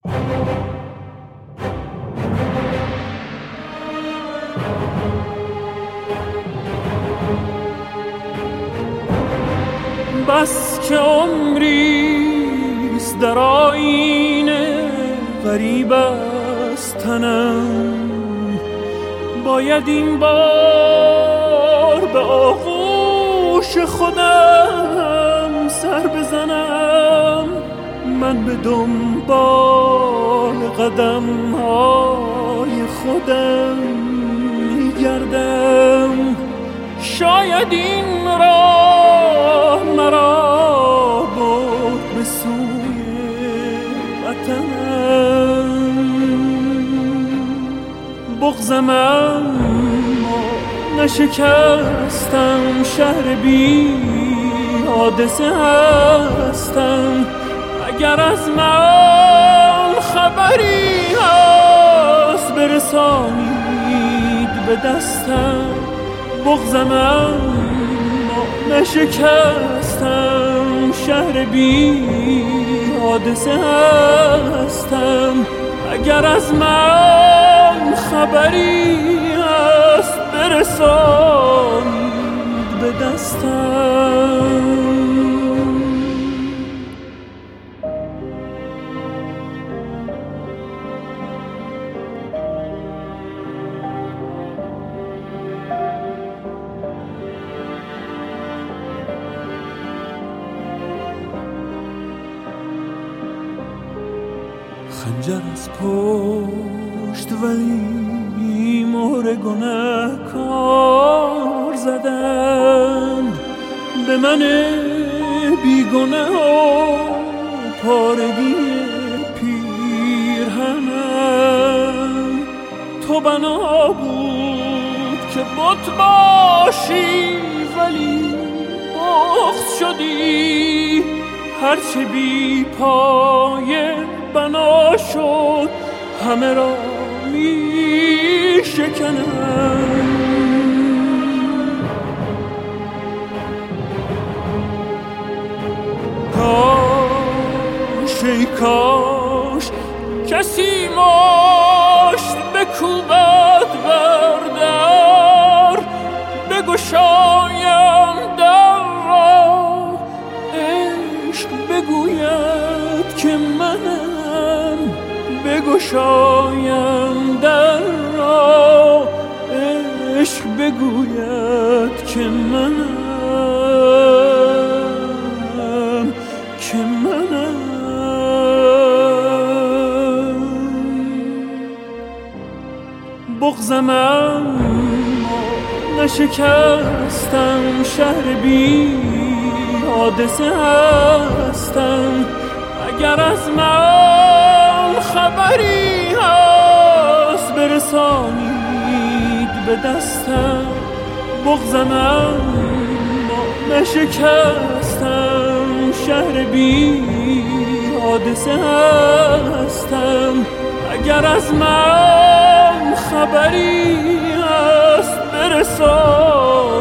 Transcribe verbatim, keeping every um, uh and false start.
بس که عمریست در آیینه غریب است تنم، باید این بار به آغوش خودم سر بزنم. من به دنبال قدم های خودم میگردم، شاید این راه مرا برد به سوی وطنم. بغضم اما نشکستم، شهر بی حادثه هستم. اگر از من خبری هست برسانید به دستم. بغضم اما نشکستم، شهر بی حادثه هستم. اگر از من خبری هست برسانید به دستم. خنجر از پشت ولی مهر گنه‌کار زدند به من بیگنه و پارگی پیرهنم. تو بنا بود که بت باشی ولی بغض شدی، هرچه بی پایه بنا شد همه را می شکنم. کاش ای کاش کسی مشت بکوبد بر در، بگشایم در را عشق بگوید که منم. بگشایم در را عشق بگوید که منم، که منم. بغضم اما نشکستم، شهر بی حادثه هستم. اگر از من خبری هست برسانید به دستم. بغضم اما نشکستم، شهر بی حادثه هستم. اگر از من خبری هست برسانید